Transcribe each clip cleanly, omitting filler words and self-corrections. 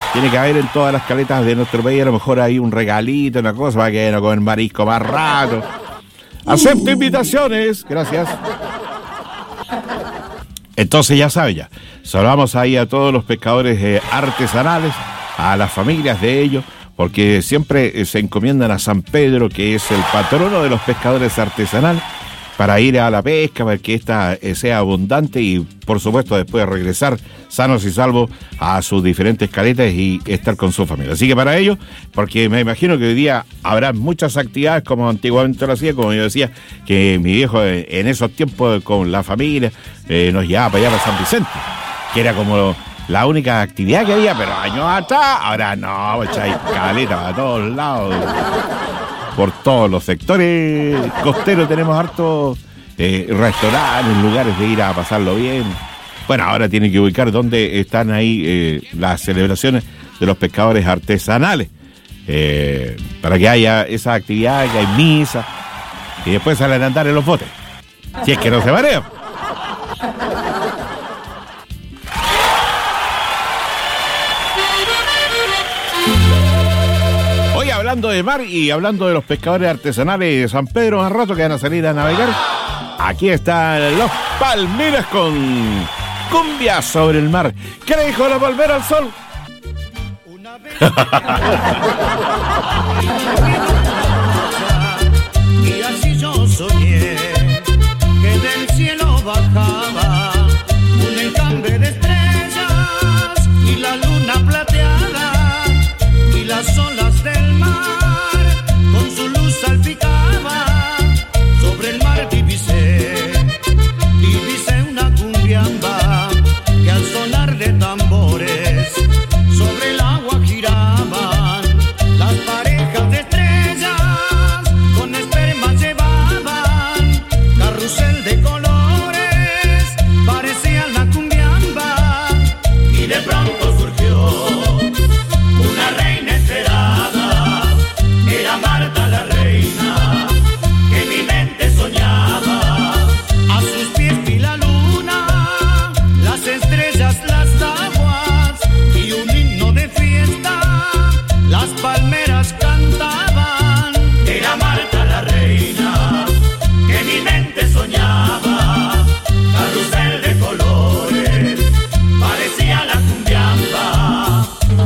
Tiene que haber en todas las caletas de nuestro país, a lo mejor hay un regalito, una cosa, para que vayan a comer marisco más rato. Acepto invitaciones, gracias. Entonces ya sabe ya, saludamos ahí a todos los pescadores artesanales, a las familias de ellos, porque siempre se encomiendan a San Pedro, que es el patrono de los pescadores artesanales, para ir a la pesca, para que esta sea abundante y, por supuesto, después regresar sanos y salvos a sus diferentes caletas y estar con su familia. Así que para ello, porque me imagino que hoy día habrá muchas actividades como antiguamente lo hacía, como yo decía, que mi viejo en esos tiempos con la familia nos llevaba para allá para San Vicente, que era como la única actividad que había, pero años atrás, ahora no, hay caletas a todos lados. Por todos los sectores costeros tenemos hartos restaurantes, lugares de ir a pasarlo bien. Bueno, ahora tienen que ubicar dónde están ahí las celebraciones de los pescadores artesanales, para que haya esa actividad, que hay misa, y después salen a andar en los botes. Si es que no se marean. Hablando de mar y hablando de los pescadores artesanales de San Pedro, más rato que van a salir a navegar, aquí están los Palmeras con Cumbia sobre el mar. ¿Qué le dijo la palmera al sol? Y así yo soñé que del cielo bajaba un encambre de estrellas y la luna plateada y las olas del mar con su luz salpicaban sobre el mar. Divisé una cumbiamba que al sonar de tambores sobre el agua giraban las parejas de estrellas con espermas llevaban carrusel de colores, parecían la cumbiamba y de pronto surgió una reina esperada, era Marta la reina, que mi mente soñaba. A sus pies vi la luna, las estrellas, las aguas y un himno de fiesta, las palmeras cantaban. Era Marta la reina, que mi mente soñaba, carrusel de colores, parecía la cumbiamba.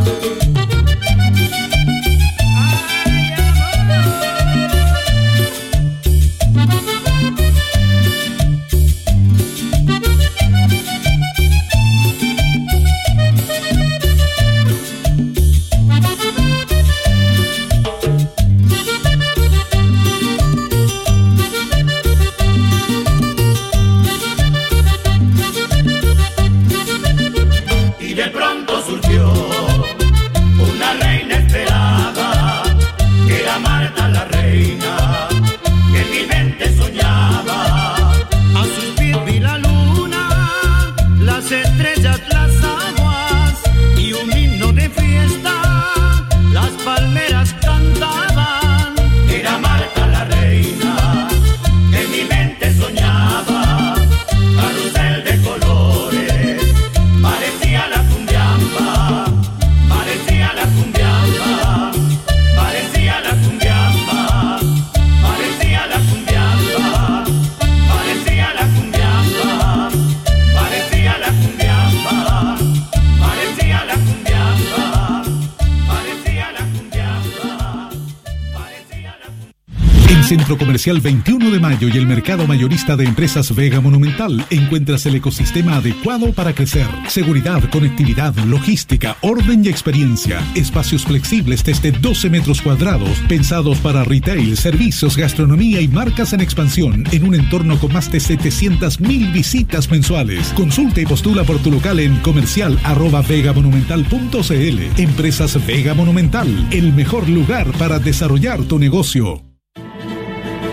Y de pronto surgió una reina esperada, que era Marta la reina, que en mi mente soñaba. A sus pies vi la luna, las estrellas, las aguas y un himno de fiesta, las palmeras cantaban. Era Marta la reina, que en mi mente soñaba, carrusel de colores, parecía la cumbiamba, parecía la cumbiamba, parecía la cumbiamba, parecía la cumbiamba, parecía la cumbiamba, parecía la cumbiamba, parecía la cumbiamba, parecía la cumbiamba, parecía la cumbiamba. En Centro Comercial 21 de Mayo y el Mercado Mayorista de Empresas Vega Monumental encuentras el ecosistema adecuado para crecer. Seguridad, conectividad, logística, orden y experiencia. Espacios flexibles desde 12 metros cuadrados, pensados para retail, servicios, gastronomía y marcas en expansión, en un entorno con más de 700.000 visitas mensuales. Consulta y postula por tu local en comercial@vegamonumental.cl. Empresas Vega Monumental, el mejor lugar para desarrollar tu negocio.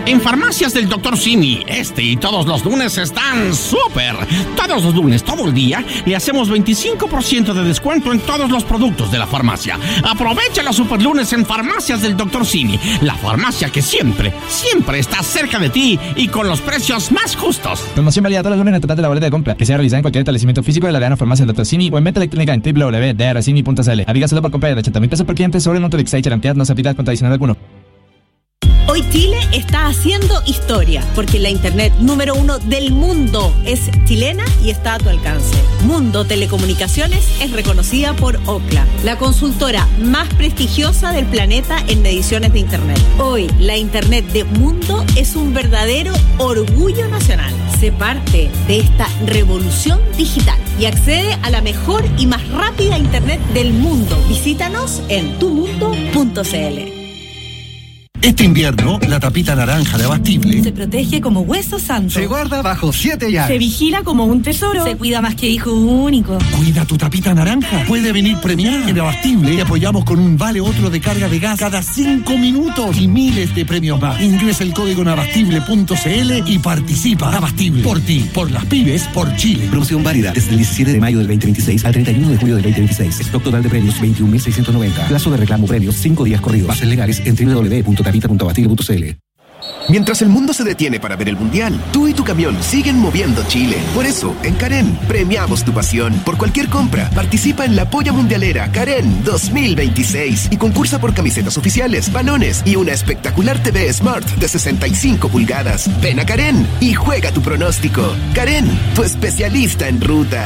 En Farmacias del Dr. Simi, este y todos los lunes están súper. Todos los lunes, todo el día, le hacemos 25% de descuento en todos los productos de la farmacia. Aprovecha los superlunes en Farmacias del Dr. Simi, la farmacia que siempre está cerca de ti y con los precios más justos. Promoción válida todos los lunes en el total de la boleta de compra, que sea realizada en cualquier establecimiento físico de la Verano Farmacia del Dr. Simi o en venta electrónica en www.drcimi.cl. Aplica solo por compra de 80.000 pesos por cliente sobre el monto de Exchange, cantidad no se aplica contra adicional alguno. Hoy Chile está haciendo historia, porque la internet número 1 del mundo es chilena y está a tu alcance. Mundo Telecomunicaciones es reconocida por Ookla, la consultora más prestigiosa del planeta en mediciones de internet. Hoy, la internet de Mundo es un verdadero orgullo nacional. Sé parte de esta revolución digital y accede a la mejor y más rápida internet del mundo. Visítanos en tumundo.cl. Este invierno, la tapita naranja de Abastible se protege como hueso santo. Se guarda bajo 7 llaves. Se vigila como un tesoro. Se cuida más que hijo único. Cuida tu tapita naranja. Puede venir premiada. En Abastible te apoyamos con un vale otro de carga de gas cada 5 minutos y miles de premios más. Ingresa el código en abastible.cl y participa. Abastible. Por ti, por las pymes, por Chile. Promoción válida desde el 17 de mayo del 2026 al 31 de julio del 2026. Stock total de premios 21.690. Plazo de reclamo premios 5 días corridos. Bases legales en www.tapita.abastible.cl. Mientras el mundo se detiene para ver el mundial, tú y tu camión siguen moviendo Chile. Por eso, en Karen, premiamos tu pasión. Por cualquier compra, participa en la Polla Mundialera Karen 2026 y concursa por camisetas oficiales, balones y una espectacular TV Smart de 65 pulgadas. Ven a Karen y juega tu pronóstico. Karen, tu especialista en ruta.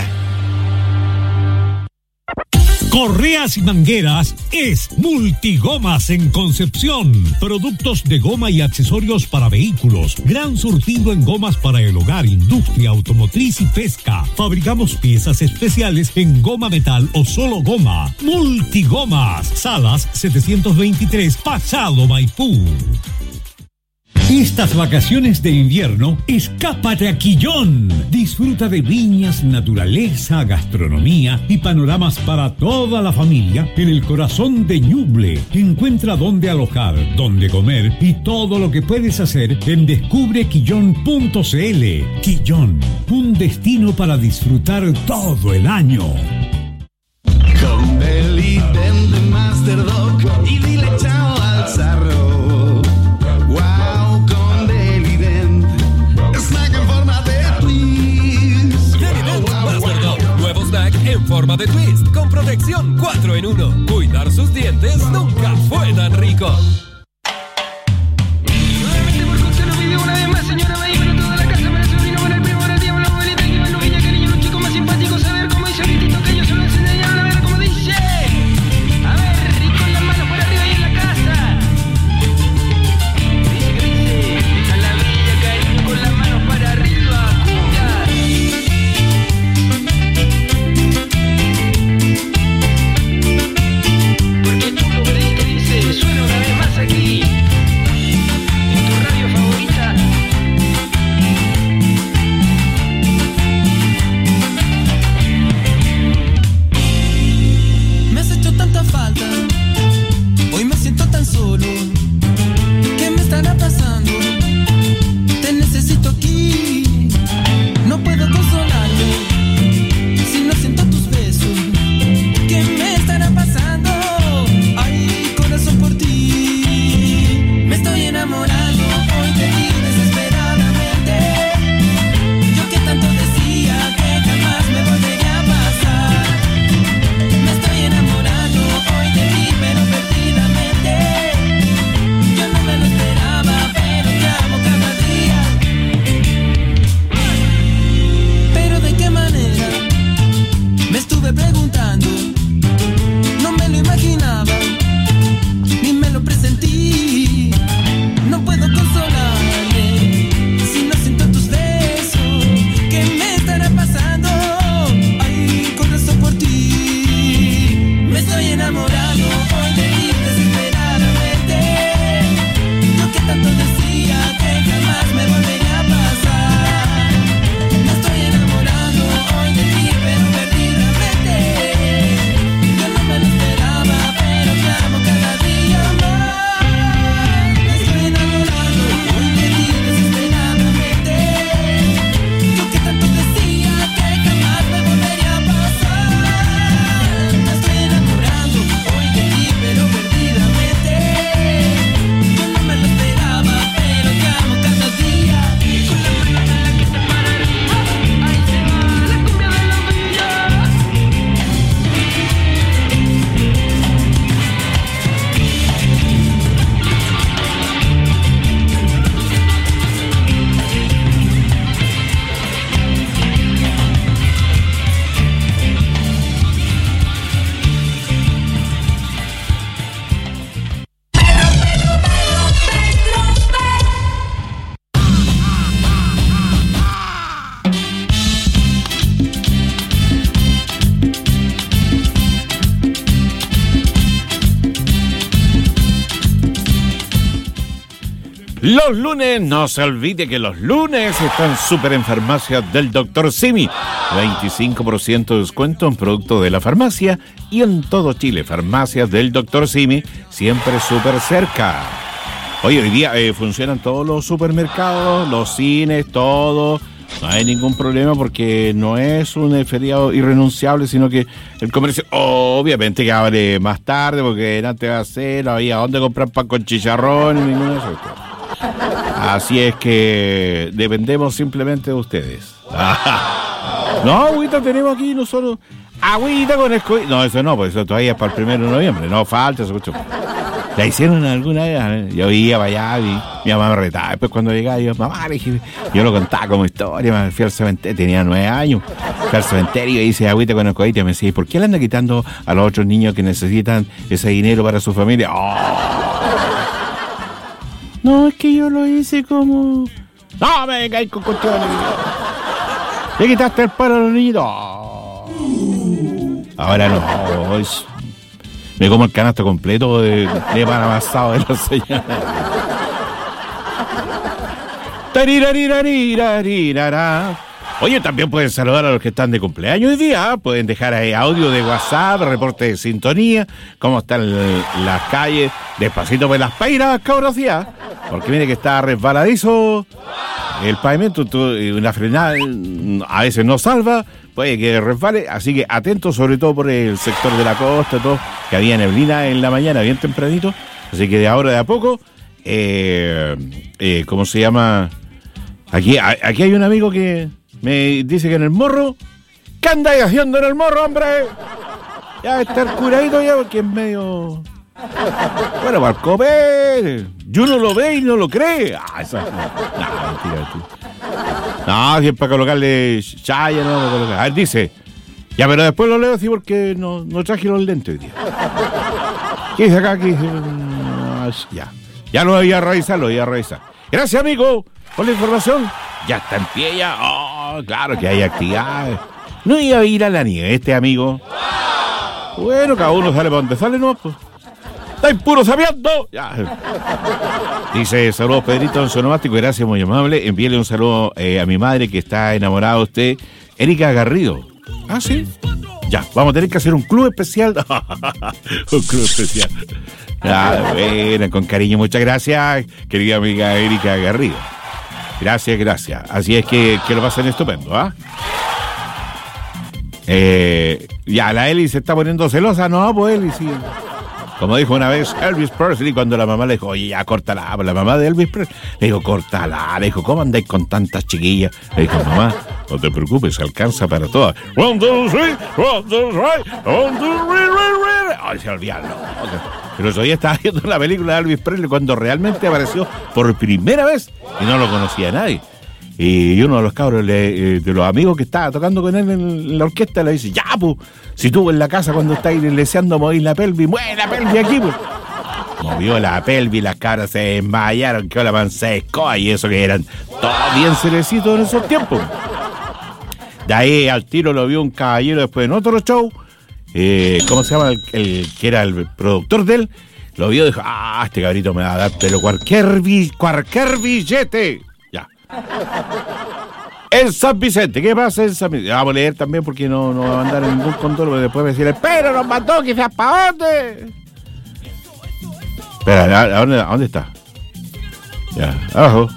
Correas y mangueras es Multigomas en Concepción. Productos de goma y accesorios para vehículos. Gran surtido en gomas para el hogar, industria, automotriz y pesca. Fabricamos piezas especiales en goma metal o solo goma. Multigomas. Salas 723, Pasado Maipú. Estas vacaciones de invierno, escápate a Quillón. Disfruta de viñas, naturaleza, gastronomía y panoramas para toda la familia en el corazón de Ñuble. Encuentra dónde alojar, dónde comer y todo lo que puedes hacer en descubrequillón.cl. Quillón, un destino para disfrutar todo el año. Con Belly vende Master Dog y dile chao al zarro. En forma de twist, con protección 4 en 1. Cuidar sus dientes nunca fue tan rico. Nuevamente por consuelo vive una vez más, señora May, pero toda la casa para su sobrino, para el primo, para el tío, para la abuelita, que va niña, que niño, los chicos más simpáticos, a ver cómo dice ahorita, que ellos solo enseñaron, a ver cómo dice. A ver, y con las manos por arriba y en la casa. Dice que dice, a la bella cariño con las manos para arriba, cumbia. Suena una vez más aquí en tu radio favorita. Me has hecho tanta falta, hoy me siento tan solo. ¿Qué me estará pasando? Te necesito aquí, no puedo consolarme si no siento tus besos. ¿Qué me estará pasando? Por ti me estoy enamorando hoy de ti desesperadamente. Yo que tanto decía que jamás me volvería a pasar. Me estoy enamorando hoy de ti pero perdidamente. Yo no me lo esperaba pero te amo cada día. Pero de qué manera me estuve preguntando. No me lo imaginaba. Lo presentí, no puedo consolarme si no siento tus besos. ¿Qué me estará pasando? Ay, corazón por ti. Me estoy enamorando hoy de ti desesperadamente. Yo que tanto decía que jamás me volvería a pasar. Me estoy enamorando hoy de ti pero perdidamente. Yo no me lo esperaba pero te amo cada día. Estoy enamorado hoy de Los lunes, no se olvide que los lunes están súper en farmacias del Dr. Simi. 25% de descuento en productos de la farmacia y en todo Chile. Farmacias del Dr. Simi, siempre súper cerca. Oye, hoy día funcionan todos los supermercados, los cines, todo. No hay ningún problema porque no es un feriado irrenunciable, sino que el comercio obviamente que abre más tarde porque antes va a ser, no había dónde comprar pan con chicharrón y ninguna de esas cosas. Así es que dependemos simplemente de ustedes. No, agüita tenemos aquí nosotros. Agüita con escobillas. No, eso no, pues eso todavía es para el 1 de noviembre. No falta eso. ¿La hicieron alguna vez? Yo iba para allá y mi mamá me retaba. Después cuando llegaba yo, mamá, le dije, yo lo contaba como historia. Me fui al cementerio, tenía 9 años. Fui al cementerio y hice agüita con escobillas. Me decía, ¿por qué le andan quitando a los otros niños que necesitan ese dinero para su familia? No, es que yo lo hice como... No, me caí con cuestiones. Le quitaste el palo a los niños. Ahora no. Me como el canasto completo de pan amasado de los señores. Oye, también pueden saludar a los que están de cumpleaños hoy día. Pueden dejar ahí audio de WhatsApp, reporte de sintonía, cómo están las calles. Despacito por las peinas, cabros, ya. Porque mire que está resbaladizo el pavimento, una frenada a veces no salva, puede que resbale, así que atentos sobre todo por el sector de la costa, todo, que había neblina en la mañana, bien tempranito, así que de ahora de a poco, ¿cómo se llama? Aquí hay un amigo que me dice que en el morro, ¿qué andáis haciendo en el morro, hombre? Ya está el curadito ya porque es medio... Bueno, para comer. Y uno lo ve y no lo cree. Mentira. No, si es para colocarle chaya, no para colocar. A ver, dice. Ya, pero después lo leo así porque no traje los lentes hoy día. ¿Qué dice acá? ¿Qué dice? Ya lo voy a revisar, Gracias, amigo, por la información. Ya está en pie ya. Claro que hay actividades. No iba a ir a la nieve amigo. Bueno, cada uno sale para donde sale, ¿no? Pues. ¡Estáis puro sabiendo! Ya. Dice, saludos Pedrito en su onomástico, gracias, muy amable. Envíele un saludo a mi madre que está enamorada de usted, Erika Garrido. Ah, ¿sí? Ya, vamos a tener que hacer un club especial. Un club especial. Bueno, con cariño, muchas gracias, querida amiga Erika Garrido. Gracias. Así es que lo pasen estupendo, ¿ah? Ya, la Eli se está poniendo celosa. No, pues Eli, sí. Como dijo una vez Elvis Presley cuando la mamá le dijo, oye, ya córtala, la mamá de Elvis Presley le dijo, córtala, le dijo, ¿cómo andáis con tantas chiquillas? Le dijo, mamá, no te preocupes, alcanza para todas. 1, 2, 3, 1, 2, 3, 1, 2, 3. Ay, se olvidaron. Pero hoy estaba viendo la película de Elvis Presley cuando realmente apareció por primera vez y no lo conocía nadie. Y uno de los cabros de los amigos que estaba tocando con él en la orquesta le dice, ya, pues, si tú en la casa cuando estáis deseando mover la pelvis, mueve la pelvis aquí, pues. Movió la pelvis, las cabras se desmayaron, quedó la panza de escoba y eso que eran todos bien cerecitos en esos tiempos. De ahí al tiro lo vio un caballero después en otro show, ¿cómo se llama? El que era el productor de él, lo vio y dijo, este cabrito me va a dar, pero cualquier billete. En San Vicente, ¿qué pasa en San Vicente? Vamos a leer también porque no va a mandar ningún control, porque después me decirle, pero nos mandó quizás para dónde. Espera, ¿a dónde está? Ya, abajo.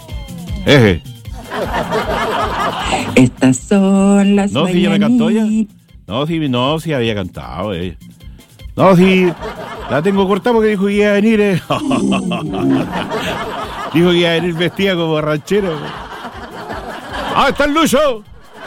Estas son las No, si ya me cantó ya. No, si había cantado ella. No, si la tengo cortada porque dijo que iba a venir. Dijo que iba a venir vestida como ranchera. ¡Ah, está el Lucho!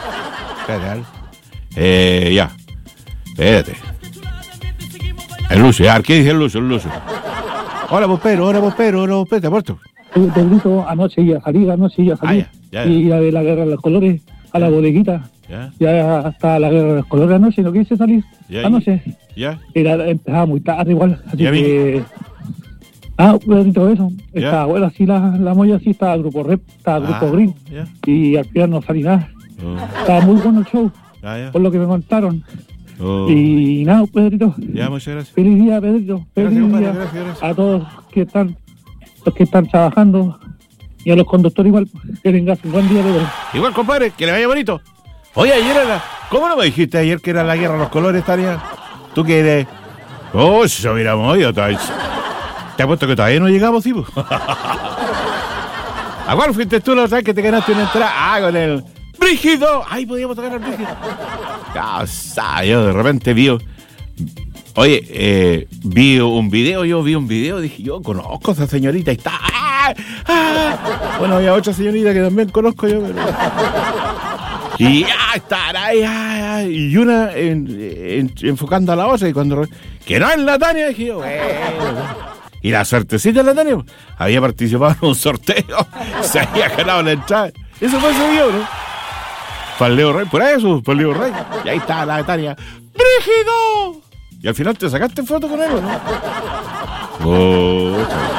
Ya. Espérate. El Lucho, ya. ¿Qué dice el Lucho? Hola, Pospero, ¿te has muerto? Pedrito, anoche ya salí. Ya. Y la de la guerra de los colores, a la bodeguita. Ya hasta la guerra de los colores anoche, no quise salir. Anoche. Ya. Empezaba muy tarde igual, así que... Pedrito, eso. Estaba bueno, así la molla, así estaba Grupo Rep, estaba Grupo Green. Y al final no salí nada. Estaba muy bueno el show, por lo que me contaron. Y nada, Pedrito. Ya, muchas gracias. Feliz día, Pedrito. Feliz día gracias. a todos que están los que están trabajando y a los conductores igual, que tengas un buen día de verdad. Igual, compadre, que le vaya bonito. Oye, ayer era... ¿Cómo no me dijiste ayer que era la guerra de los colores, Tania? ¿Tú qué eres? Oh, si se hubiéramos oído. Te apuesto que todavía no llegamos, tipo. ¿A cuál fuiste tú la otra vez que te ganaste una entrada? Ah, con el Brígido. Ay, podíamos tocar al Brígido. Yo de repente vi un video, dije, yo conozco a esa señorita y está. Bueno, había otra señorita que también conozco yo, pero... Y y una enfocando a la otra, y cuando que no es la Tania, dije yo, y la suertecita de la Tania había participado en un sorteo, se había ganado la entrada. Eso fue ese video, ¿no? Para el Leo Rey, por eso, para el Leo Rey. Y ahí está la Tania. ¡Brígido! Y al final te sacaste foto con él, ¿no?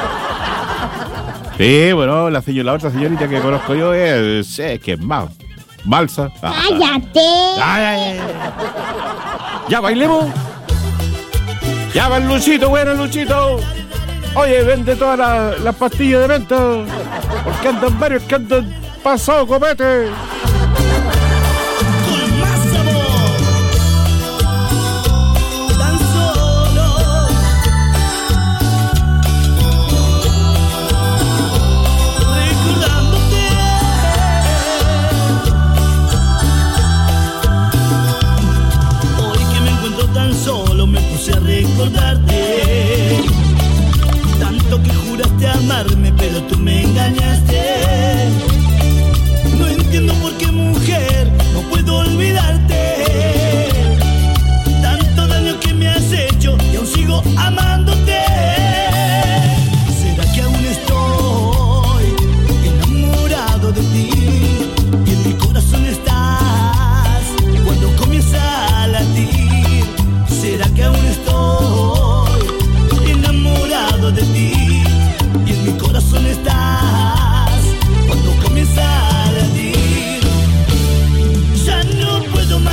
Sí, bueno, la otra señorita que conozco yo es que es más. Balsa. ¡Cállate! Ay. Ya bailemos. Ya va el Luchito, bueno, Luchito. Oye, vende todas las pastillas de menta. Porque andan varios que andan pasado copete. Con más sabor. Tan solo. Recordándote. Hoy que me encuentro tan solo me puse a recordarte. Tanto que juraste amarme, pero tú me engañaste. No entiendo por qué, mujer, no puedo olvidarte. Tanto daño que me has hecho y aún sigo amándote. ¿Será que aún estoy enamorado de ti? Y en mi corazón estás cuando comienza a latir. ¿Será que aún estoy enamorado de ti? Y en mi corazón estás cuando comienza a latir. Ya no puedo más.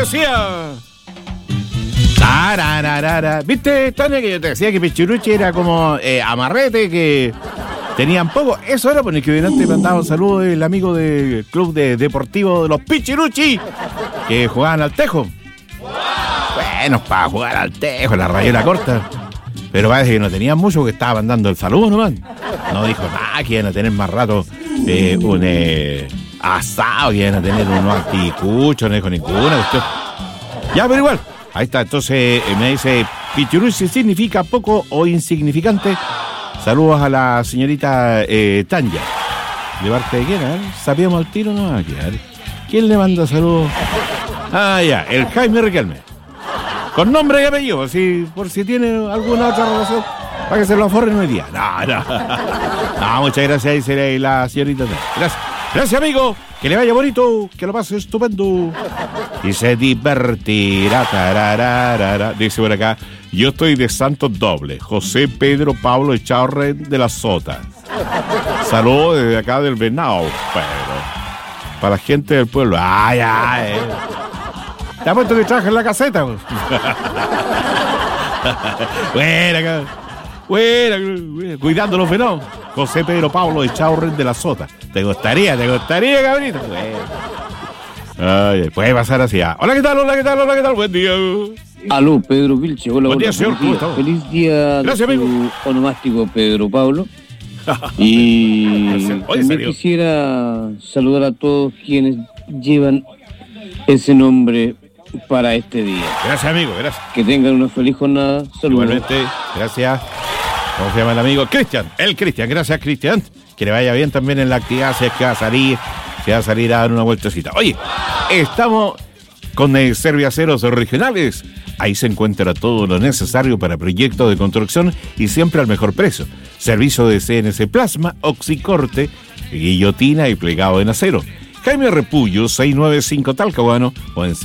decía. ¿Viste, Tania, que yo te decía que Pichiruchi era como amarrete, que tenían poco? Eso era porque que delante mandaba un saludo el amigo del club deportivo de los Pichiruchi, que jugaban al tejo. Bueno, para jugar al tejo, la rayola corta. Pero parece que no tenían mucho, que estaba mandando el saludo nomás. No dijo nada, que iban a tener más rato un asado, que iban a tener unos anticuchos, no dijo ninguna cuestión. Ya, pero igual. Ahí está, entonces me dice, Pichiruchi significa poco o insignificante. Saludos a la señorita Tanya. ¿De parte de quién? ¿Sabíamos al tiro? No, ¿quién le manda saludos? Ah, ya, el Jaime Riquelme. Con nombre y apellido, por si tiene alguna otra relación, para que se lo aforren hoy día. No, muchas gracias, dice la señorita Tanya. Gracias, amigo. Que le vaya bonito, que lo pase estupendo. Y se divertirá. Tararara. Dice por acá, yo estoy de Santos Doble. José Pedro Pablo Echaurren de la Sota. Saludos desde acá del Venado, pero para la gente del pueblo. Te ha puesto que trabaja en la caseta. Buena, cuidando los venados. José Pedro Pablo Echaurren de la Sota. ¿Te gustaría, cabrito? Puede pasar así. Hola, ¿qué tal? Buen día. Aló, Pedro Vilche. Hola, buen día, señor. ¿Cómo está? Feliz día. Gracias, amigo. Onomástico Pedro Pablo. Y también quisiera saludar a todos quienes llevan ese nombre para este día. Gracias, amigo, gracias. Que tengan una feliz jornada. Saludos. Igualmente, gracias. ¿Cómo se llama el amigo? Cristian. Gracias, Cristian. Que le vaya bien también en la actividad, si es que va a salir a dar una vueltecita. Oye, estamos con Serviaceros Regionales. Ahí se encuentra todo lo necesario para proyectos de construcción y siempre al mejor precio. Servicio de CNC Plasma, oxicorte, guillotina y plegado en acero. Jaime Repullo, 695 Talcahuano, o en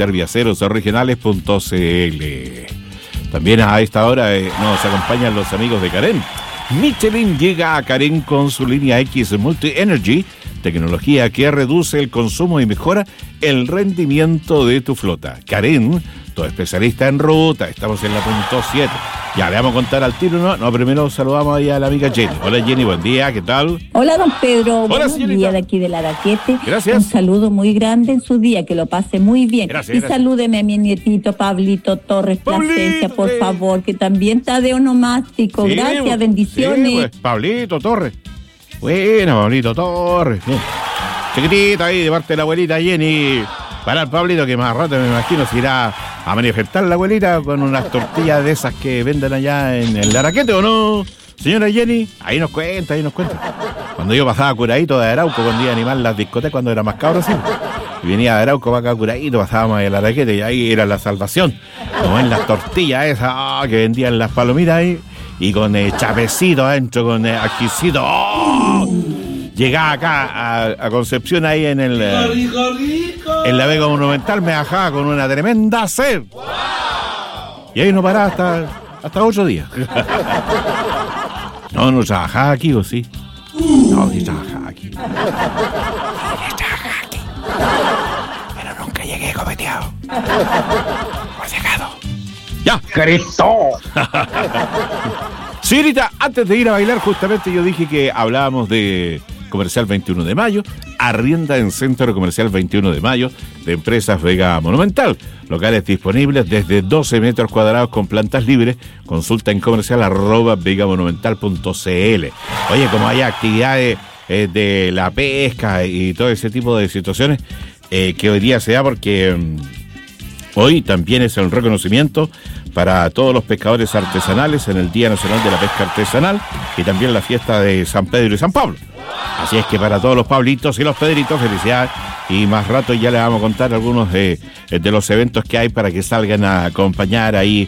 serviacerosregionales.cl. También a esta hora nos acompañan los amigos de Carén. Michelin llega a Carén con su línea X Multi Energy, tecnología que reduce el consumo y mejora el rendimiento de tu flota. Carén, tu especialista en ruta, estamos en la punto 7. Ya le vamos a contar al tiro, ¿no? Primero saludamos ahí a la amiga Jenny. Hola, Jenny, buen día, ¿qué tal? Hola, don Pedro. Hola, buenos días de aquí de la Araquete. Gracias. Un saludo muy grande en su día, que lo pase muy bien. Gracias, y gracias. Salúdeme a mi nietito Pablito Torres Plasencia, por favor, que también está de onomástico. Sí, gracias, bendiciones. Sí, pues, Pablito Torres. Bueno, Pablito Torres. Bien. Chiquitita ahí, de parte de la abuelita Jenny. Para el Pablito, que más rato me imagino se irá a manifestar la abuelita con unas tortillas de esas que venden allá en el Araquete, ¿o no? Señora Jenny, ahí nos cuenta. Cuando yo pasaba curadito de Arauco, cuando iba a animar las discotecas, cuando era más cabro, sí. Y venía de Arauco para acá curadito, pasábamos ahí el Araquete y ahí era la salvación. Como en las tortillas esas que vendían las palomitas ahí, y con chapecito adentro, con ajicito. ¡Oh! Llegaba acá a Concepción, ahí en el en la Vega Monumental, me bajaba con una tremenda sed. Wow. Y ahí no paraba hasta 8 días. No trabajaba aquí, ¿o sí? No, sí trabajaba aquí. Pero nunca llegué copeteado. Por si acaso. ¡Ya! ¡Cristo! Señorita, antes de ir a bailar, justamente yo dije que hablábamos de Comercial 21 de Mayo, arrienda en Centro Comercial 21 de Mayo de Empresas Vega Monumental. Locales disponibles desde 12 metros cuadrados con plantas libres. Consulta en comercial@vegamonumental.cl. Oye, como hay actividades de la pesca y todo ese tipo de situaciones que hoy día se da, porque hoy también es el reconocimiento para todos los pescadores artesanales en el Día Nacional de la Pesca Artesanal y también la fiesta de San Pedro y San Pablo. Así es que para todos los Pablitos y los Pedritos, felicidades. Y más rato ya les vamos a contar algunos de los eventos que hay para que salgan a acompañar ahí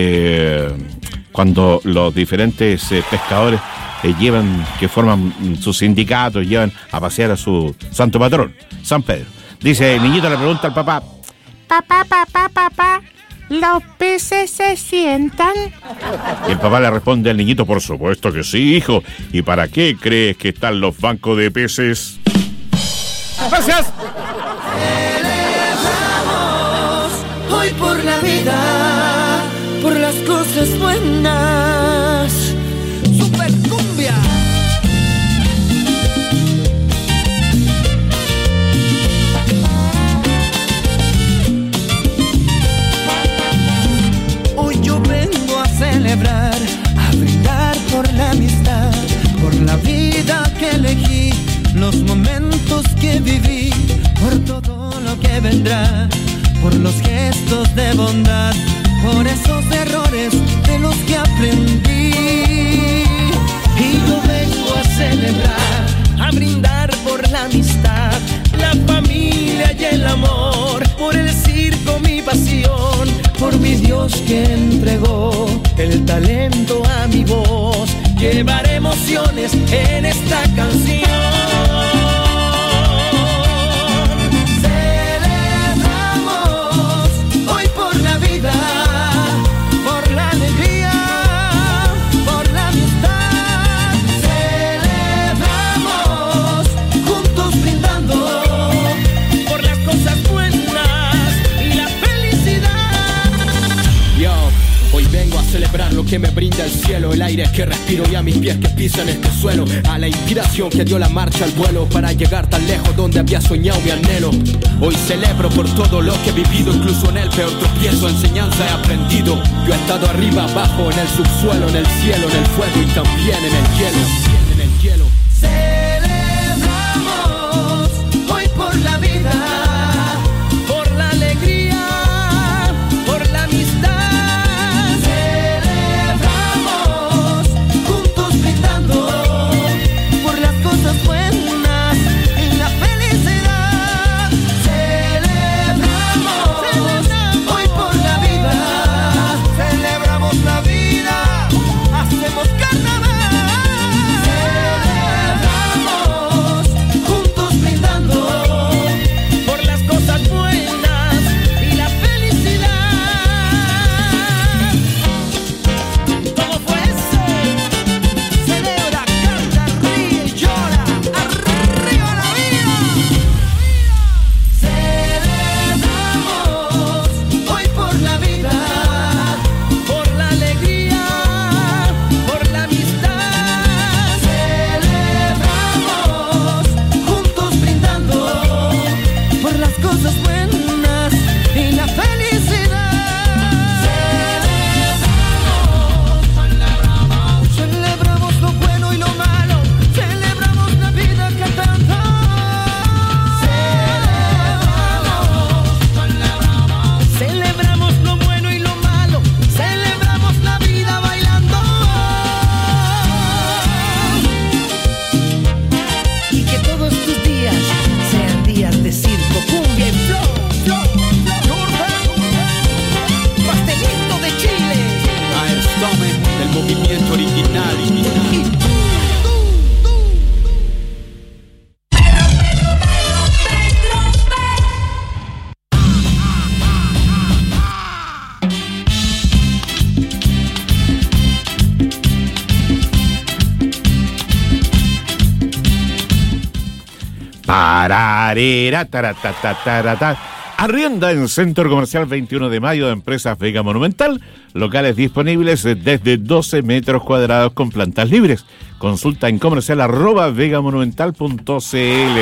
cuando los diferentes pescadores que forman sus sindicatos, llevan a pasear a su santo patrón, San Pedro. Dice, el niñito le pregunta al papá: Papá, ¿los peces se sientan? Y el papá le responde al niñito: por supuesto que sí, hijo. ¿Y para qué crees que están los bancos de peces? ¡Gracias! Celebramos hoy por la vida, por las cosas buenas. Super cumbia. Hoy yo vengo a celebrar, a brindar por la amistad, por la vida que elegí, los momentos que viví, por todo lo que vendrá, por los gestos de bondad, por esos errores de los que aprendí. Y yo vengo a celebrar, a brindar por la amistad, la familia y el amor, por el circo mi pasión, por mi Dios que entregó el talento a mi voz. Llevaré emociones en esta canción. Por la alegría, por la amistad, celebramos juntos brindando por las cosas buenas y la felicidad. Yo, hoy vengo a celebrar lo que me brinda el cielo, el aire que respiro y a mis pies que pisan este suelo, a la inspiración que dio la marcha al vuelo para llegar tan lejos donde había soñado mi anhelo. Hoy celebro por todo lo que he vivido, incluso en el peor tropiezo, enseñanza he aprendido. Yo he estado arriba, abajo, en el subsuelo, en el cielo, en el fuego y también en el hielo. En el hielo. Celebramos hoy por la vida, por la alegría, por la amistad. Celebramos juntos brindando por las cosas buenas y la felicidad. Celebramos hoy por la vida, celebramos la vida, hacemos carnaval. Celebramos juntos brindando por las cosas buenas y la felicidad. ¿Cómo fue eso? Celebra, canta, ríe y llora, arriba la vida. Celebramos hoy por la vida, por la alegría, por la amistad. Celebramos juntos brindando por las cosas buenas y la felicidad. Celebramos lo bueno y lo malo, celebramos la vida cantando. Celebramos lo bueno y lo malo, celebramos la vida bailando. Y que todos tus días sean días de circo, cumbia y flow, pastelito de Chile. Aerstome, del movimiento original. Pararera, taratatatarata. Arrienda en Centro Comercial 21 de Mayo de Empresas Vega Monumental. Locales disponibles desde 12 metros cuadrados con plantas libres. Consulta en comercial@vegamonumental.cl.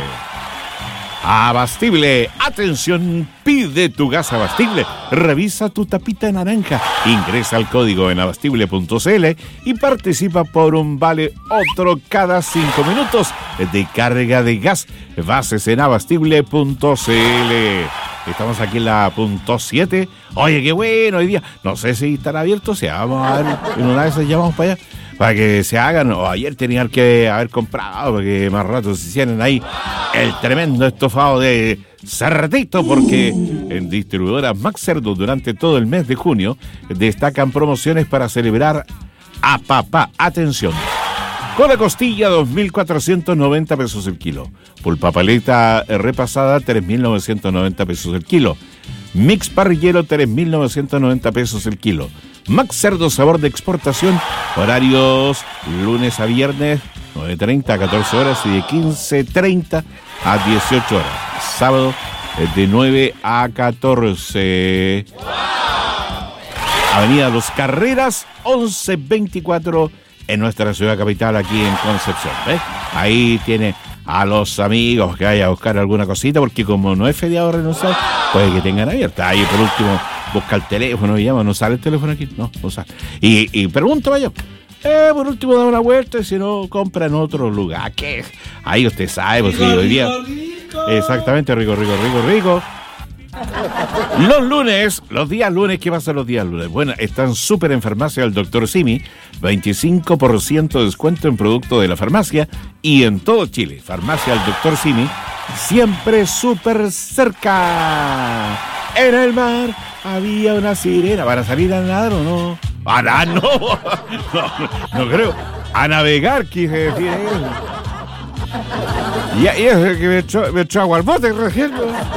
Abastible, atención, pide tu gas Abastible, revisa tu tapita naranja, ingresa al código en abastible.cl y participa por un vale otro cada 5 minutos de carga de gas. Bases en abastible.cl. Estamos aquí en la punto 7. Oye, qué bueno hoy día. No sé si estará abierto, vamos a ver, en una de esas llamamos para allá. Para que se hagan, o ayer tenían que haber comprado, porque más rato se hicieran ahí el tremendo estofado de Cerdito, porque en distribuidoras Max Cerdo durante todo el mes de junio destacan promociones para celebrar a papá. Atención, con la costilla 2.490 pesos el kilo, pulpa paleta repasada 3.990 pesos el kilo, mix parrillero 3.990 pesos el kilo. Max Cerdo sabor de exportación, horarios lunes a viernes 9:30 a 14 horas y de 15:30 a 18 horas. Sábado de 9 a 14. Avenida Los Carreras, 1124, en nuestra ciudad capital, aquí en Concepción. ¿Ves? Ahí tiene a los amigos que vayan a buscar alguna cosita, porque como no es feriado renunciar, puede que tengan abierta. Ahí por último, busca el teléfono y llama. ¿No sale el teléfono aquí? No sale. Y pregunta, vaya. Por último, da una vuelta y si no, compra en otro lugar. ¿Qué? Ahí usted sabe, pues hoy día. Exactamente, rico. Los días lunes, ¿qué pasa los días lunes? Bueno, están súper en Farmacia del Dr. Simi, 25% de descuento en productos de la farmacia y en todo Chile. Farmacia del Dr. Simi, siempre súper cerca. En el mar había una sirena. ¿Van a salir a nadar o no? No creo. A navegar, quise decir. Y es que me echó agua al bote recién.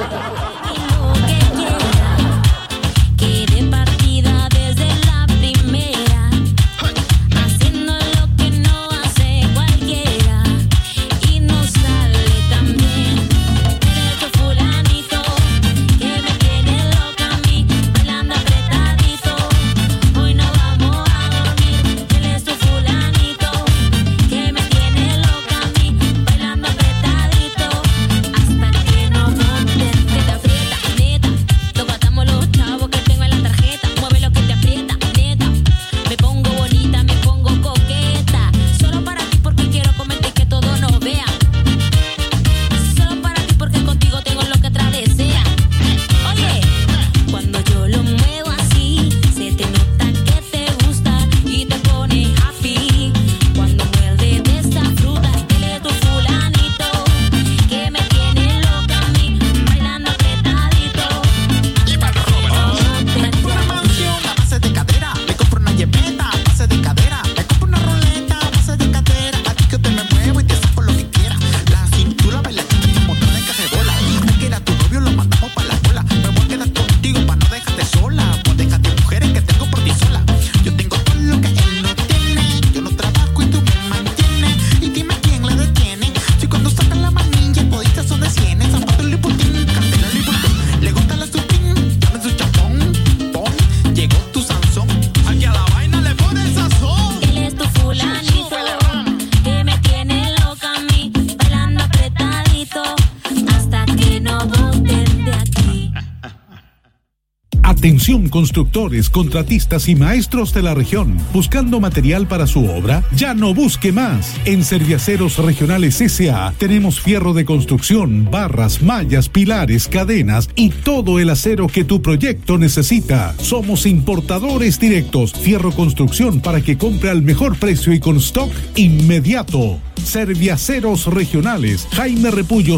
Atención constructores, contratistas y maestros de la región. ¿Buscando material para su obra? Ya no busque más. En Serviaceros Regionales S.A. tenemos fierro de construcción, barras, mallas, pilares, cadenas y todo el acero que tu proyecto necesita. Somos importadores directos. Fierro construcción para que compre al mejor precio y con stock inmediato. Serviaceros Regionales, Jaime Repullo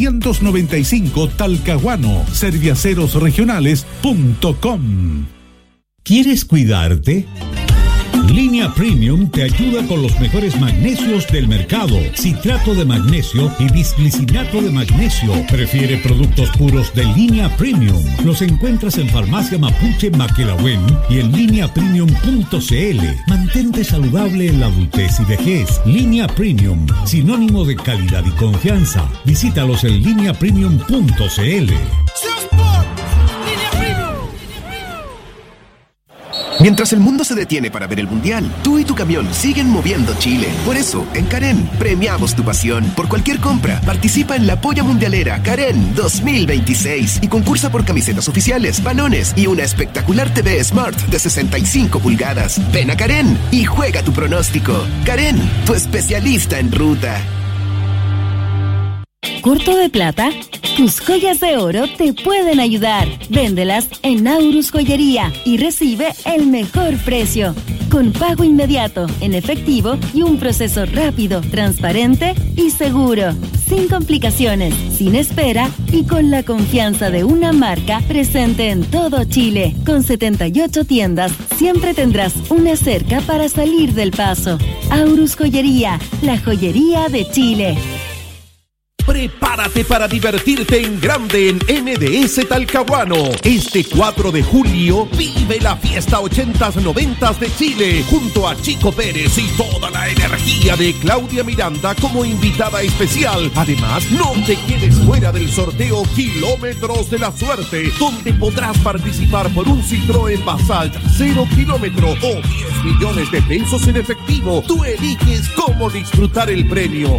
695, Talcahuano. Serviacerosregionales.com. ¿Quieres cuidarte? Línea Premium te ayuda con los mejores magnesios del mercado. Citrato de magnesio y bisglicinato de magnesio. Prefiere productos puros de Línea Premium. Los encuentras en Farmacia Mapuche Maquelahuen y en lineapremium.cl. Mantente saludable en la adultez y vejez. Línea Premium, sinónimo de calidad y confianza. Visítalos en lineapremium.cl. Mientras el mundo se detiene para ver el Mundial, tú y tu camión siguen moviendo Chile. Por eso, en Karen, premiamos tu pasión. Por cualquier compra, participa en la Polla Mundialera Karen 2026 y concursa por camisetas oficiales, balones y una espectacular TV Smart de 65 pulgadas. Ven a Karen y juega tu pronóstico. Karen, tu especialista en ruta. ¿Corto de plata? Tus joyas de oro te pueden ayudar. Véndelas en Aurus Joyería y recibe el mejor precio. Con pago inmediato, en efectivo y un proceso rápido, transparente y seguro. Sin complicaciones, sin espera y con la confianza de una marca presente en todo Chile. Con 78 tiendas, siempre tendrás una cerca para salir del paso. Aurus Joyería, la joyería de Chile. Prepárate para divertirte en grande en NDS Talcahuano. Este 4 de julio vive la fiesta 80s, 90s de Chile junto a Chico Pérez y toda la energía de Claudia Miranda como invitada especial. Además, no te quedes fuera del sorteo Kilómetros de la Suerte, donde podrás participar por un Citroën Basalt 0 kilómetro o 10 millones de pesos en efectivo. Tú eliges cómo disfrutar el premio.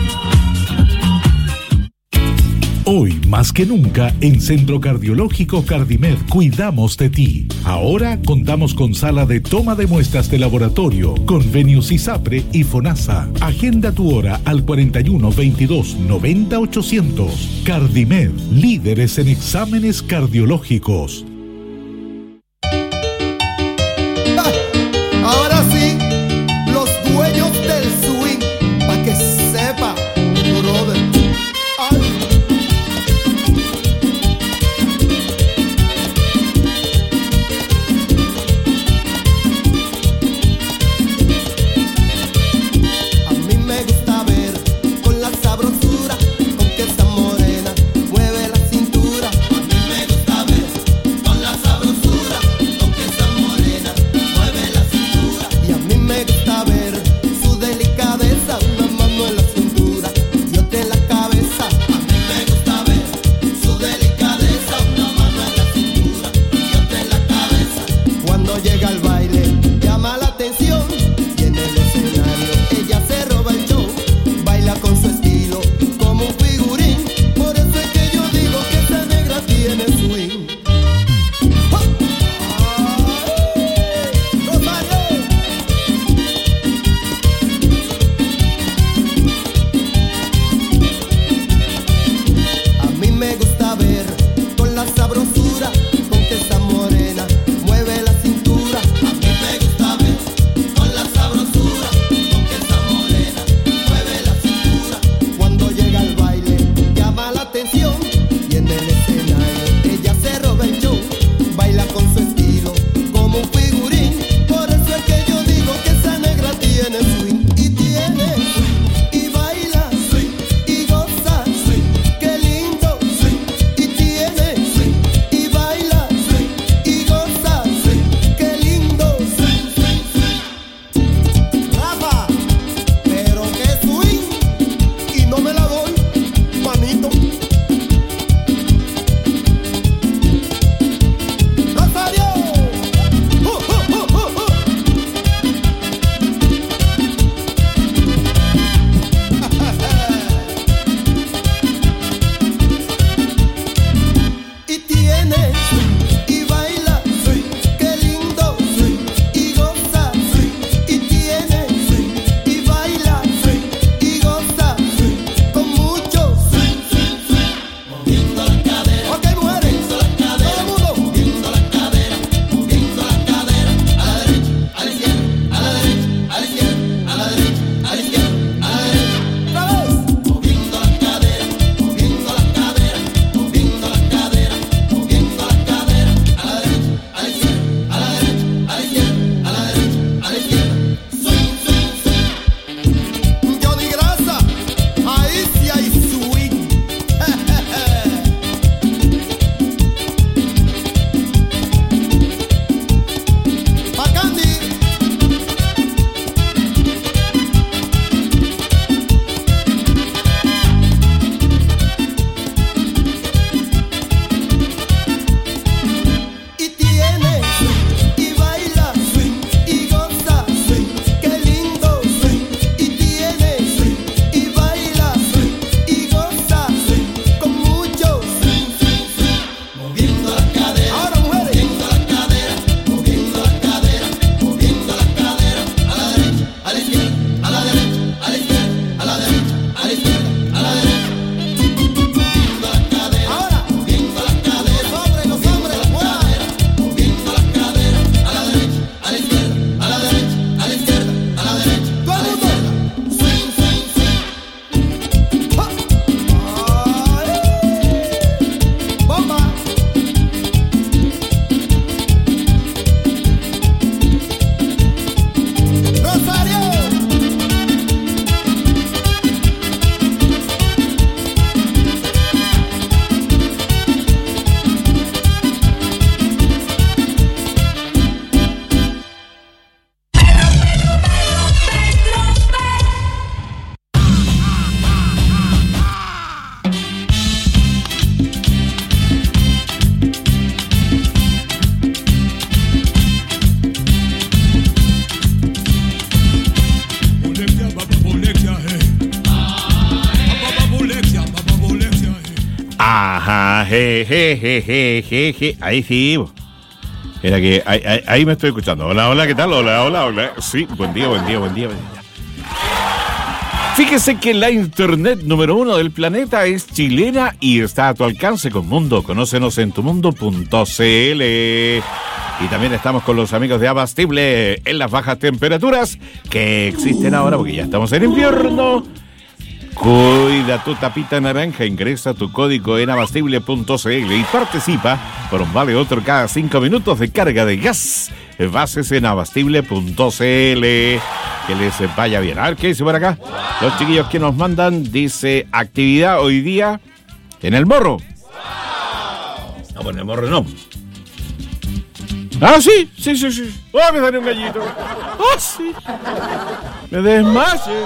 Hoy, más que nunca, en Centro Cardiológico Cardimed cuidamos de ti. Ahora contamos con sala de toma de muestras de laboratorio, convenios ISAPRE y FONASA. Agenda tu hora al 41 22 90 800. Cardimed, líderes en exámenes cardiológicos. Ahora sí, los dueños del swing, pa' que sepa, brother. Ajá, je. Ahí sí. Era que ahí me estoy escuchando. Hola, ¿qué tal? Hola. Sí, buen día. Fíjese que la internet número 1 del planeta es chilena y está a tu alcance con Mundo. Conócenos en tumundo.cl. Y también estamos con los amigos de Abastible en las bajas temperaturas que existen ahora porque ya estamos en invierno. Cuida tu tapita naranja, ingresa tu código en abastible.cl y participa por un vale otro cada 5 minutos de carga de gas. Bases en abastible.cl. Que les vaya bien. A ver, ¿qué dice por acá? Los chiquillos que nos mandan, dice, actividad hoy día en el Morro. No, pues en el Morro no. Ah, sí. Oh, me salió un gallito. Oh, sí. Me desmaye.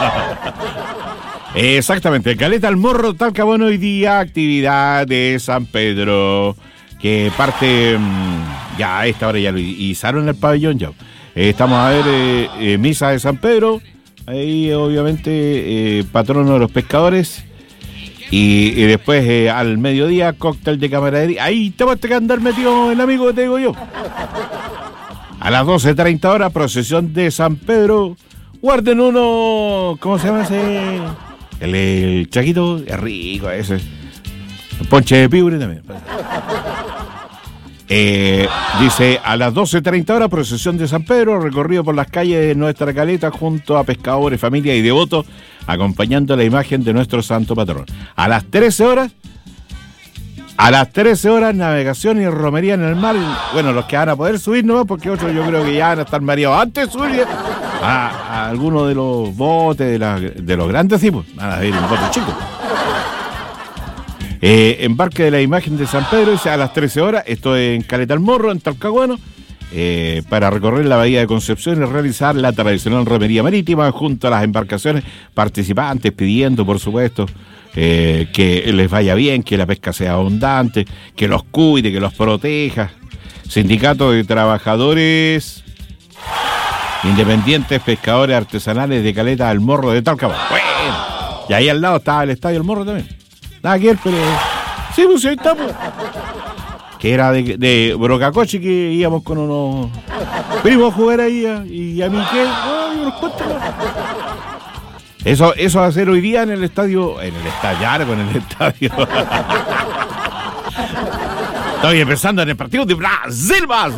Exactamente, Caleta al Morro, Talcahuano, hoy día actividad de San Pedro, que parte ya a esta hora ya lo izaron en el pabellón ya. Estamos a ver misa de San Pedro, ahí obviamente patrono de los pescadores, y después al mediodía cóctel de camaradería. Ahí te vas a andar metido el amigo que te digo yo. A las 12:30 horas, procesión de San Pedro. Guarden uno, ¿cómo se llama ese? El chaquito, es rico ese. El ponche de piure también. Dice, a las 12:30 horas, procesión de San Pedro, recorrido por las calles de nuestra caleta junto a pescadores, familia y devotos, acompañando la imagen de nuestro santo patrón. A las 13 horas, navegación y romería en el mar. Bueno, los que van a poder subir nomás, porque otros yo creo que ya van a estar mareados antes de subir a algunos de los botes de los grandes tipos. Van a ir un bote chico. Embarque de la imagen de San Pedro, dice, a las 13 horas, esto en Caleta al Morro, en Talcahuano, para recorrer la bahía de Concepción y realizar la tradicional romería marítima junto a las embarcaciones participantes, pidiendo, por supuesto, que les vaya bien, que la pesca sea abundante, que los cuide, que los proteja. Sindicato de Trabajadores Independientes Pescadores Artesanales de Caleta al Morro de Talcahuano. Bueno, y ahí al lado estaba el Estadio El Morro también. Nada que ver, pero... Sí, pues ahí estamos. Que era de Brocacoche, que íbamos con unos primos a jugar ahí, y a mí qué... Eso va a ser hoy día en el estadio... En el estadio. Estoy empezando en el partido de Brasil más.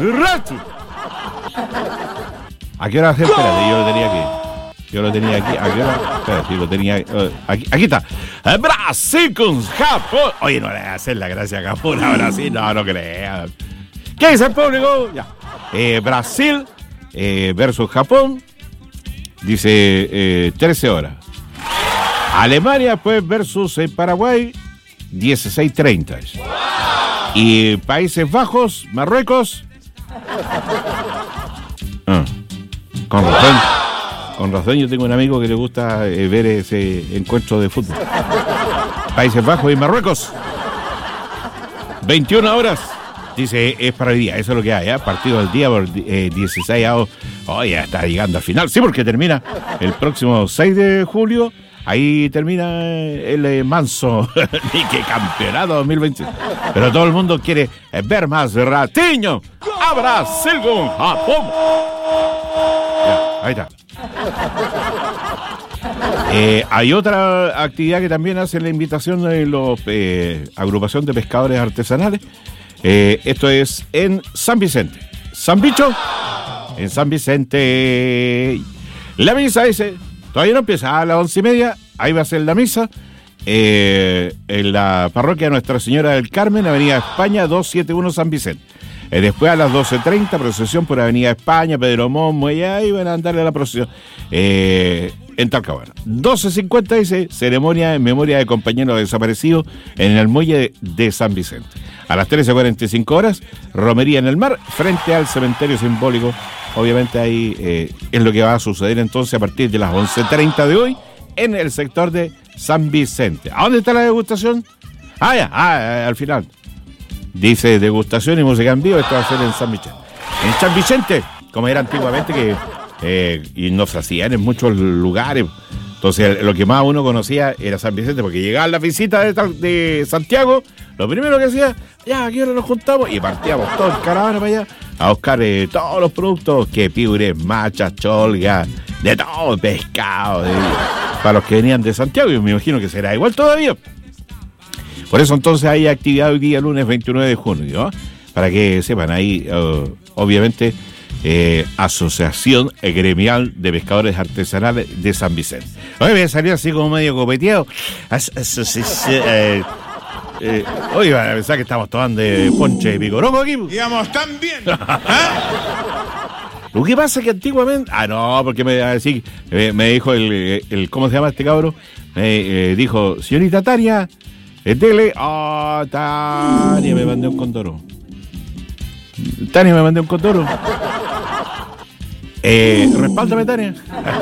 ¿A qué hora? Espérate, yo lo tenía aquí. ¿A qué hora? Espérate, lo tenía aquí está. Brasil con Japón. Oye, no le voy a hacer la gracia a Japón a Brasil. No crean. ¿Qué dice el público? Ya. Brasil versus Japón. Dice 13 horas. Alemania pues versus Paraguay 16:30. Y Países Bajos, Marruecos. Con razón yo tengo un amigo que le gusta ver ese encuentro de fútbol. Países Bajos y Marruecos. 21 horas. Dice, es para el día, eso es lo que hay, partido del día por 16 avos. Ya está llegando al final. Sí, porque termina el próximo 6 de julio. Ahí termina el manso ni que campeonato 2020. Pero todo el mundo quiere ver más ratiño. A Brasil con Japón. Ya, ahí está. Hay otra actividad que también hace la invitación de los agrupación de pescadores artesanales. Esto es en San Vicente. San Bicho, en San Vicente. La misa dice, todavía no empieza, a las 11:30, ahí va a ser la misa. En la parroquia Nuestra Señora del Carmen, Avenida España 271 San Vicente. Después a las 12:30, procesión por Avenida España, Pedro Momo, y ahí van a andarle a la procesión. En Talcahuano. 12:50 dice, ceremonia en memoria de compañeros desaparecidos en el muelle de San Vicente. A las 13:45 horas, romería en el mar, frente al cementerio simbólico. Obviamente ahí es lo que va a suceder entonces a partir de las 11:30 de hoy en el sector de San Vicente. ¿A dónde está la degustación? Al final. Dice degustación y música en vivo, esto va a ser en San Vicente. En San Vicente, como era antiguamente, que y no se hacían en muchos lugares, Entonces, lo que más uno conocía era San Vicente, porque llegaba la visita de Santiago, lo primero que hacía, ya, aquí ahora nos juntamos, y partíamos todos en caravana para allá a buscar todos los productos, que piures, machas, cholgas, de todo, pescado, para los que venían de Santiago, y me imagino que será igual todavía. Por eso entonces hay actividad hoy día, lunes 29 de junio, ¿no? Para que sepan, ahí obviamente Asociación Gremial de Pescadores Artesanales de San Vicente. Oye, me salió así como medio copeteado. Oye, van a pensar que estamos tomando ponche de picoroco aquí. Digamos, tan bien. Lo que pasa es que antiguamente... no, porque me decir, me dijo el ¿cómo se llama este cabro? Me dijo, señorita Tania, dele... Tania, me mandé un condoro. Respáldame, Tania.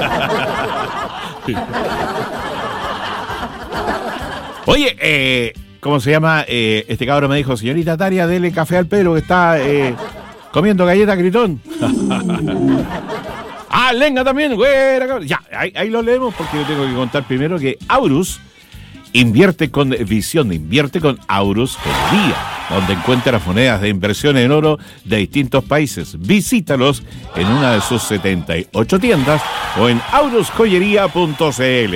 Oye, ¿cómo se llama? Este cabro me dijo, señorita Tania, dele café al pelo que está comiendo galleta Gritón. Lenga también, güey. Ya, ahí lo leemos porque yo tengo que contar primero que Aurus invierte con visión, invierte con Aurus Joyería, donde encuentras monedas de inversión en oro de distintos países. Visítalos en una de sus 78 tiendas o en aurusjoyería.cl.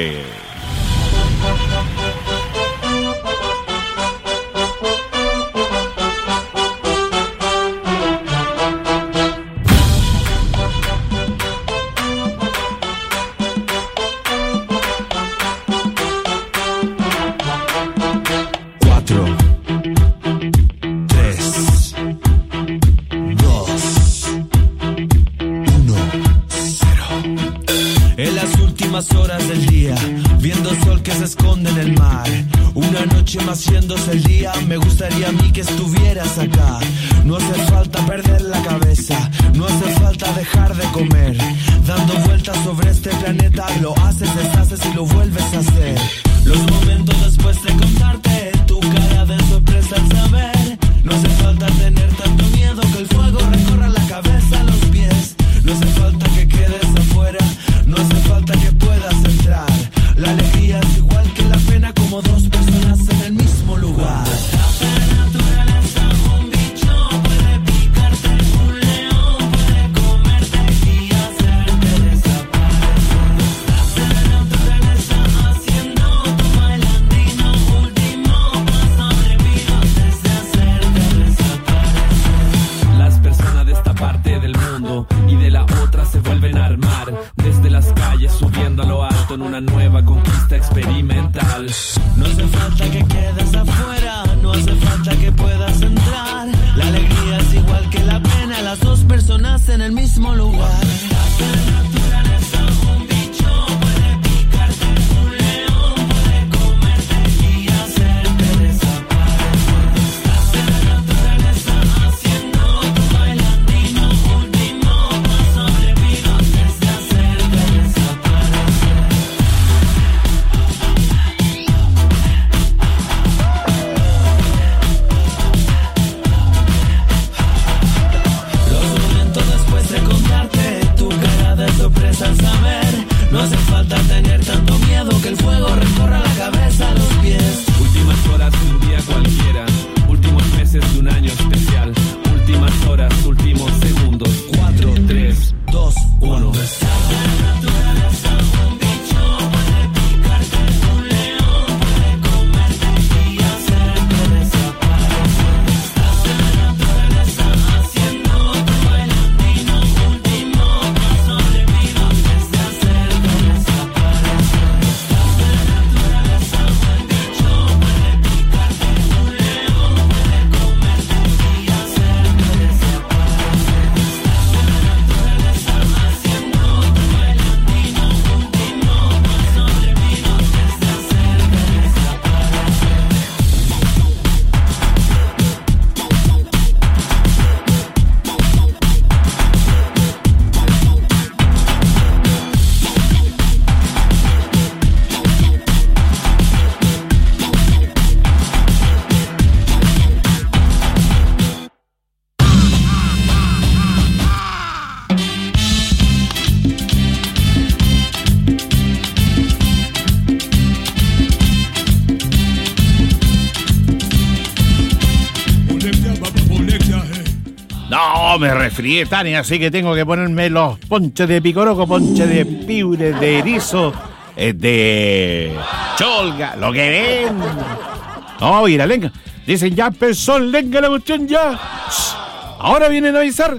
Horas del día, viendo sol que se esconde en el mar. Una noche más haciéndose el día. Me gustaría a mí que estuvieras acá. No hace falta perder la cabeza, no hace falta dejar de comer. Dando vueltas sobre este planeta, lo haces, deshaces y lo vuelves a hacer. Los momentos después de contarte, tu cara de sorpresa al saber. No hace falta tener tanto miedo, que el fuego recorra la cabeza a los pies. No hace falta que quedes afuera, no hace falta que puedas entrar. La alegría es igual que la pena, como dos personas en el mismo lugar. La naturaleza, un bicho puede picarte, un león puede comerte y hacerte desaparecer. La naturaleza haciendo tu bailandino, último paso debido desde hacerte desaparecer. Las personas de esta parte del mundo y de la otra se vuelven a armar, desde las calles subiendo a lo alto en una nueva conquista experimental. No hace falta que quedes afuera, no hace falta que puedas entrar. La alegría es igual que la pena, las dos personas en el mismo lugar. La naturaleza, un bicho puede picarte, un león puede comerte y hacerte desaparecer. La naturaleza haciendo tu bailandino, último paso debido desde hacerte desaparecer. Oh, me resfrié, Tania, así que tengo que ponerme los ponches de picoroco, ponches de piure, de erizo, de cholga, lo que ven. No, y la lenga. Dicen, ya empezó el lenga la cuestión, ya. Shh. Ahora vienen a avisar.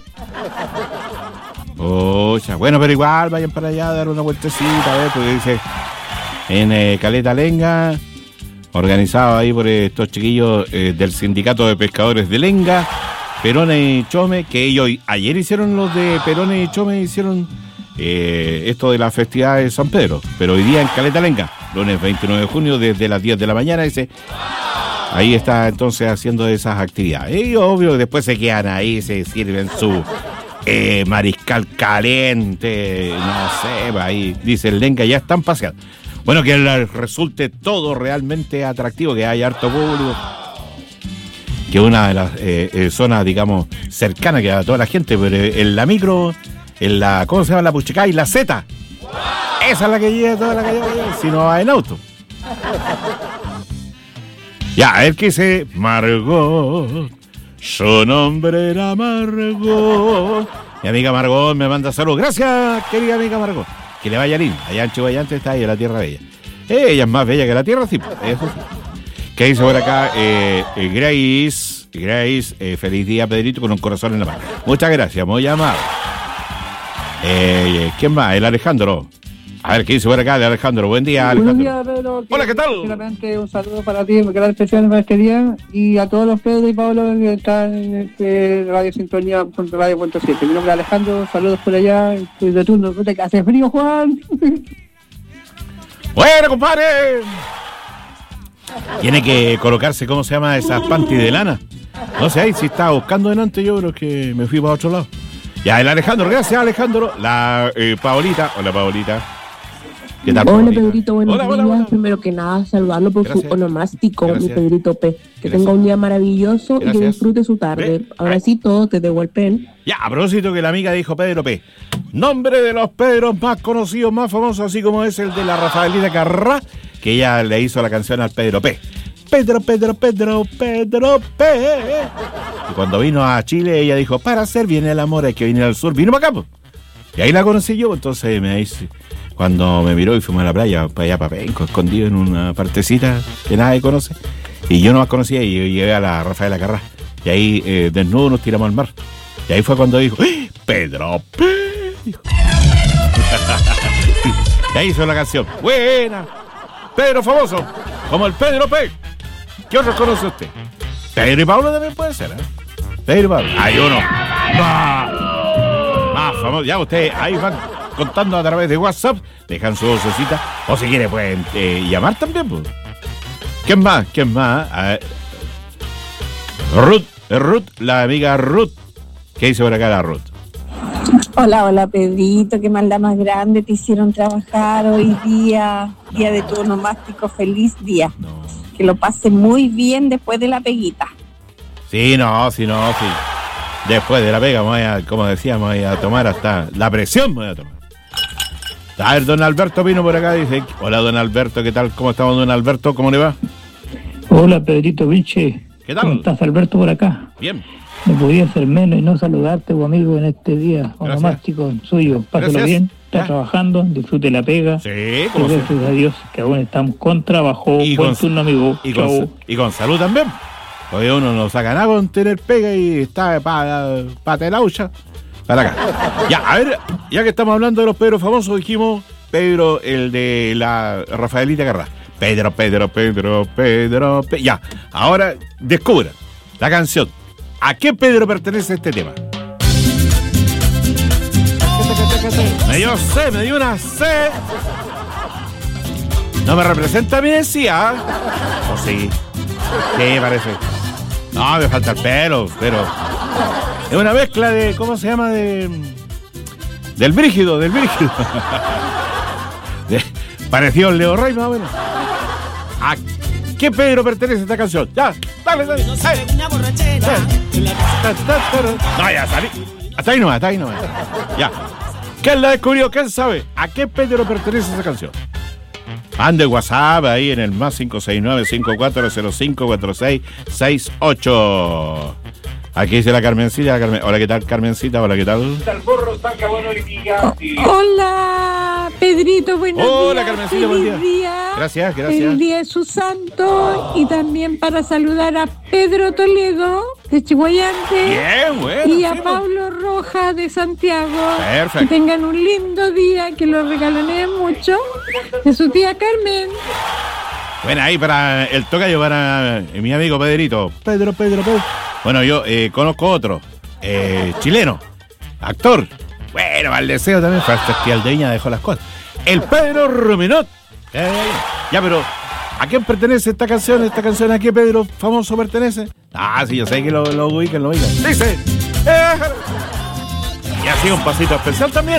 Ocha, bueno, pero igual vayan para allá a dar una vueltecita, a ver, porque dice en Caleta Lenga, organizado ahí por estos chiquillos del Sindicato de Pescadores de Lenga, Perones y Chome, que ellos ayer hicieron los de Perones y Chome, hicieron esto de la festividad de San Pedro, pero hoy día en Caleta Lenga, lunes 29 de junio, desde las 10 de la mañana, dice, ahí está entonces haciendo esas actividades. Y obvio, después se quedan ahí, se sirven su mariscal caliente, no sé, ahí dice el Lenga, ya están paseando. Bueno, que les resulte todo realmente atractivo, que haya harto público, que una de las zonas, digamos, cercanas que a toda la gente, pero en la micro, en la, ¿cómo se llama? La Puchicá y la Z. Esa es la que llega toda la calle, si no va en auto. Ya, a ver qué dice Margot. Su nombre era Margot. Mi amiga Margot me manda saludos. Gracias, querida amiga Margot. Que le vaya lindo. Allá en Chihuayante está ahí, en la Tierra Bella. Ella es más bella que la Tierra, sí, eso sí. ¿Qué dice por acá? Grace, feliz día, Pedrito, con un corazón en la mano. Muchas gracias, muy amable. ¿Quién más? El Alejandro. A ver, ¿qué dice por acá de Alejandro? Buen día, Alejandro. Buenos días, Pedro. Hola, ¿qué tal? Sinceramente, un saludo para ti, un gran especial para este día. Y a todos los Pedro y Pablo que están en este Radio Sintonía, Radio.7. Mi nombre es Alejandro, saludos por allá. Estoy de turno. ¿Qué hace frío, Juan? Bueno, compadre. Tiene que colocarse, ¿cómo se llama? Esas panties de lana. No sé, si estaba buscando delante, yo creo que me fui para otro lado. Ya, el Alejandro, gracias, Alejandro. La Paolita. Hola, Paolita. ¿Qué tal, hola, Paolita? Pedrito, buenos días. Hola. Primero que nada, saludarlo por Gracias. su onomástico, Gracias. mi Pedrito P. Que Gracias. tenga un día maravilloso y Gracias. que disfrute su tarde. Ahora sí, todo te devuelven. Ya, a propósito que la amiga dijo Pedro P. Nombre de los Pedros más conocidos, más famosos, así como es el de la Rafaelita Carrá, que ella le hizo la canción al Pedro P. Pedro P. Y cuando vino a Chile, ella dijo, para hacer bien el amor hay que venir al sur. Vino para acá, pues. Y ahí la conocí yo, entonces me dice, cuando me miró y fuimos a la playa, para allá, para Penco, escondido en una partecita que nadie conoce. Y yo no más conocía y yo llegué a la Rafaela Carrá. Y ahí, desnudo, nos tiramos al mar. Y ahí fue cuando dijo, ¡eh! Pedro P. Dijo. Y ahí hizo la canción. Buena. Pedro famoso, como el Pedro P. ¿Qué otros conoce usted? Pedro y Pablo también puede ser, ¿eh? Pedro y Pablo. Hay uno. Más famoso. Ya ustedes ahí van contando a través de WhatsApp. Dejan su vocecita. O si quieren pueden llamar también, pues. ¿Quién más? A ver. Ruth, la amiga Ruth. ¿Qué dice por acá la Ruth? Hola, Pedrito, qué maldad más grande te hicieron trabajar hoy día de tu onomástico, feliz día. Que lo pase muy bien después de la peguita. Sí. Después de la pega, como decíamos, voy a tomar hasta la presión, voy a tomar. A ver, don Alberto vino por acá, dice, hola, don Alberto, ¿qué tal? ¿Cómo estamos, don Alberto? ¿Cómo le va? Hola, Pedrito Vinche. ¿Qué tal? ¿Cómo estás, Alberto, por acá? Bien. No podía ser menos y no saludarte, amigo, en este día onomástico suyo. Pásalo Gracias. bien, está trabajando, disfrute la pega. Sí, y como gracias a Dios que aún estamos con trabajo. Y Buen con- turno, amigo. Chau. Y con salud también. Porque uno no saca nada con tener pega y está para telaucha. Para acá. Ya, a ver, ya que estamos hablando de los Pedros famosos, dijimos Pedro, el de la Rafaelita Carrá. Pedro. Ya, ahora descubra la canción. ¿A qué Pedro pertenece este tema? Me dio una C. No me representa a mí, decía. ¿O sí? Sí, parece. No, me falta el pelo, pero es una mezcla de, ¿cómo se llama? Del Brígido. Parecido al Leo Rey, más o menos. ¿A qué Pedro pertenece esta canción? Ya, dale. No, ya salí. Hasta ahí nomás. Ya. ¿Quién la descubrió? ¿Quién sabe? ¿A qué Pedro pertenece esa canción? Mande WhatsApp ahí en el más 569-5405-4668. Aquí dice la Carmencita. Hola, ¿qué tal, Carmencita? Hola, ¿qué tal? Hola, Pedrito, buenos días. Hola, Carmencita, buen día. Gracias. El día de su santo. Y también para saludar a Pedro Toledo, de Chihuayante. Bien, bueno. Y a Pablo Rojas, de Santiago. Perfecto. Que tengan un lindo día, que lo regalonen mucho. De su tía Carmen. Bueno, ahí para el tocayo, para mi amigo Pedrito. Pedro. Bueno, yo conozco otro, chileno, actor. Bueno, al deseo también, Aldeña dejó las cosas. El Pedro Ruminot. Ya, pero ¿a quién pertenece esta canción? ¿Esta canción a qué Pedro famoso pertenece? Ah, sí, yo sé que lo ubican. Dice. Y así un pasito especial también,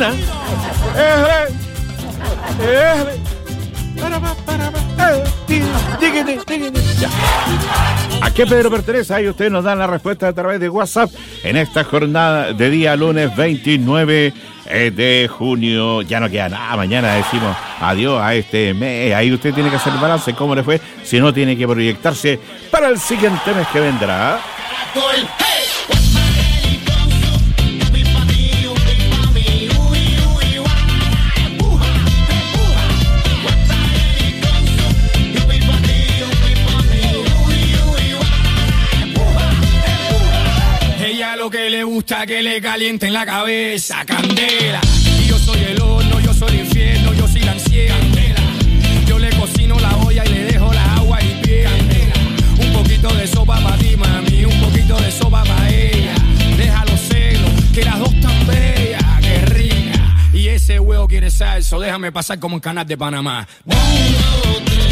Ya. ¿A qué Pedro pertenece? Ahí ustedes nos dan la respuesta a través de WhatsApp en esta jornada de día lunes 29 de junio. Ya no queda nada, mañana decimos adiós a este mes. Ahí usted tiene que hacer el balance, cómo le fue, si no tiene que proyectarse para el siguiente mes que vendrá. Lo que le gusta que le calienten la cabeza, candela. Y yo soy el horno, yo soy el infierno, yo soy la ansiedad. Candela. Yo le cocino la olla y le dejo la agua y piel. Candela. Un poquito de sopa para ti, mami, un poquito de sopa para ella. Deja los celos, que las dos tan bellas, que rica. Y ese huevo quiere salso, déjame pasar como en Canal de Panamá. 1, 2, 3.